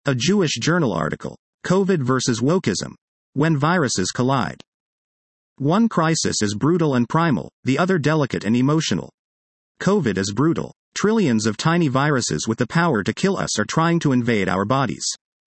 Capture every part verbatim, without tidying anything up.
A Jewish journal article. COVID versus wokeism. When viruses collide. One crisis is brutal and primal, the other delicate and emotional. COVID is brutal. Trillions of tiny viruses with the power to kill us are trying to invade our bodies.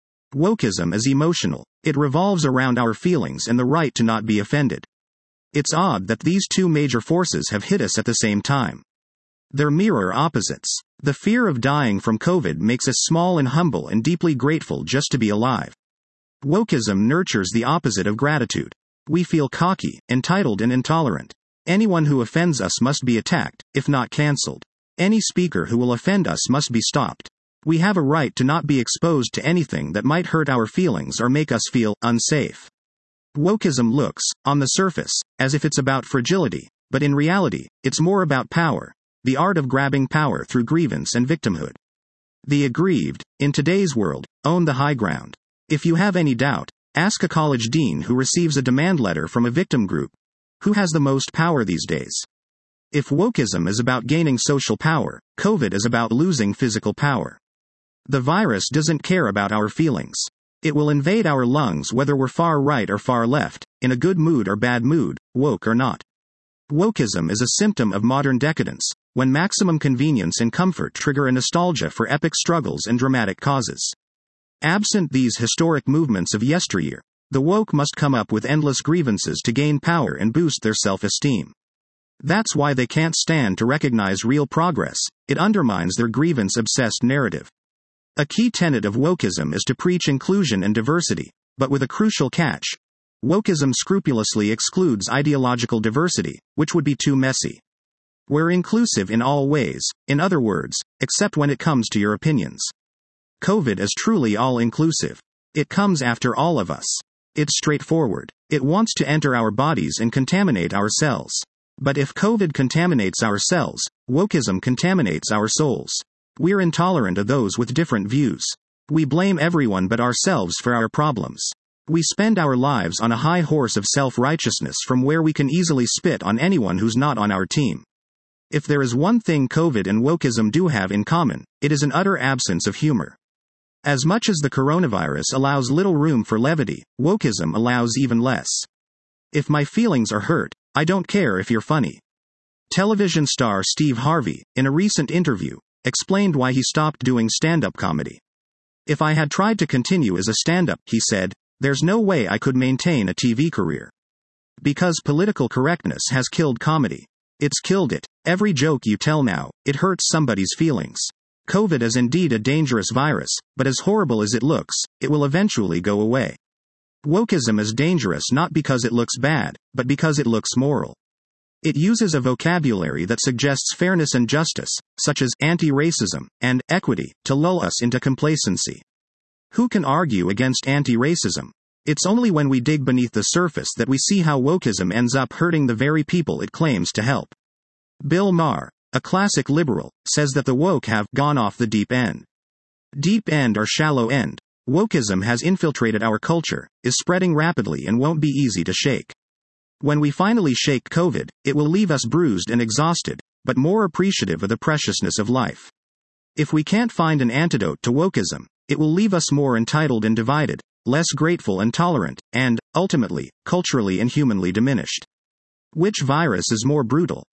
Wokeism is emotional. It revolves around our feelings and the right to not be offended. It's odd that these two major forces have hit us at the same time. They're mirror opposites. The fear of dying from COVID makes us small and humble and deeply grateful just to be alive. Wokeism nurtures the opposite of gratitude. We feel cocky, entitled and intolerant. Anyone who offends us must be attacked, if not cancelled. Any speaker who will offend us must be stopped. We have a right to not be exposed to anything that might hurt our feelings or make us feel unsafe. Wokeism looks, on the surface, as if it's about fragility, but in reality, it's more about power, the art of grabbing power through grievance and victimhood. The aggrieved, in today's world, own the high ground. If you have any doubt, ask a college dean who receives a demand letter from a victim group. Who has the most power these days? If wokeism is about gaining social power, COVID is about losing physical power. The virus doesn't care about our feelings. It will invade our lungs whether we're far right or far left, in a good mood or bad mood, woke or not. Wokeism is a symptom of modern decadence, when maximum convenience and comfort trigger a nostalgia for epic struggles and dramatic causes. Absent these historic movements of yesteryear, the woke must come up with endless grievances to gain power and boost their self-esteem. That's why they can't stand to recognize real progress. It undermines their grievance-obsessed narrative. A key tenet of wokeism is to preach inclusion and diversity, but with a crucial catch. Wokeism scrupulously excludes ideological diversity, which would be too messy. We're inclusive in all ways, in other words, except when it comes to your opinions. COVID is truly all-inclusive. It comes after all of us. It's straightforward. It wants to enter our bodies and contaminate our cells. But if COVID contaminates our cells, wokeism contaminates our souls. We're intolerant of those with different views. We blame everyone but ourselves for our problems. We spend our lives on a high horse of self-righteousness from where we can easily spit on anyone who's not on our team. If there is one thing COVID and wokeism do have in common, it is an utter absence of humor. As much as the coronavirus allows little room for levity, wokeism allows even less. If my feelings are hurt, I don't care if you're funny. Television star Steve Harvey, in a recent interview, explained why he stopped doing stand-up comedy. If I had tried to continue as a stand-up, he said, there's no way I could maintain a T V career. Because political correctness has killed comedy. It's killed it. Every joke you tell now, it hurts somebody's feelings. COVID is indeed a dangerous virus, but as horrible as it looks, it will eventually go away. Wokeism is dangerous not because it looks bad, but because it looks moral. It uses a vocabulary that suggests fairness and justice, such as anti-racism and equity, to lull us into complacency. Who can argue against anti-racism? It's only when we dig beneath the surface that we see how wokeism ends up hurting the very people it claims to help. Bill Maher, a classic liberal, says that the woke have gone off the deep end. Deep end or shallow end. Wokeism has infiltrated our culture, is spreading rapidly and won't be easy to shake. When we finally shake COVID, it will leave us bruised and exhausted, but more appreciative of the preciousness of life. If we can't find an antidote to wokeism, it will leave us more entitled and divided, less grateful and tolerant, and, ultimately, culturally and humanly diminished. Which virus is more brutal?